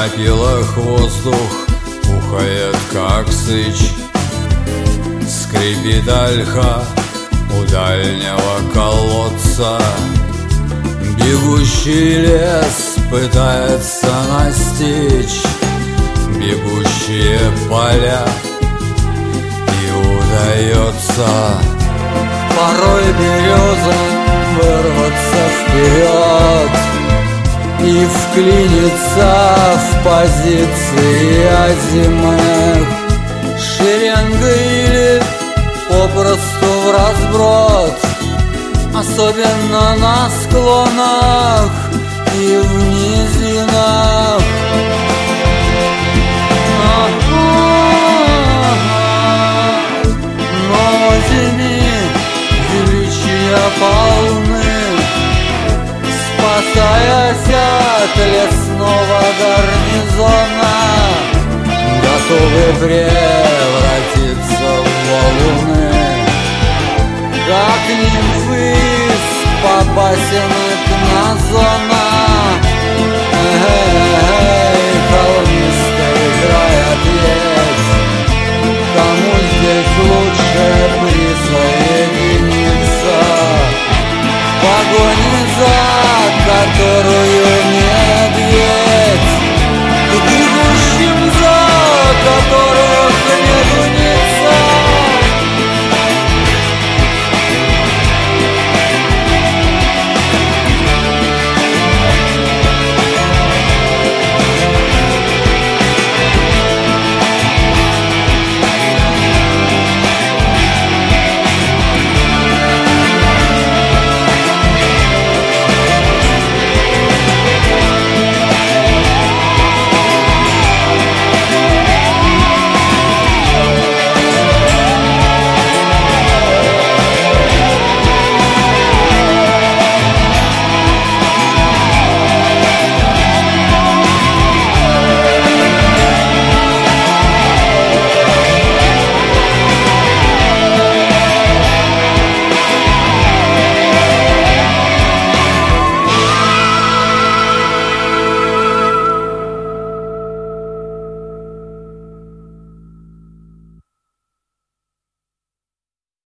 стропилах воздух ухает, как сыч. Скрипит ольха у дальнего колодца. Бегущий лес пытается настичь бегущие поля, и удается порой березам вырваться вперед и вклиниться в позиции озимых шеренгой или попросту вразброд, особенно на склонах и в низинах. Но зими величия полны, спасаясь от лесного гарнизона, готовы превратиться в валуны, как нимфы из побасенок на зоне.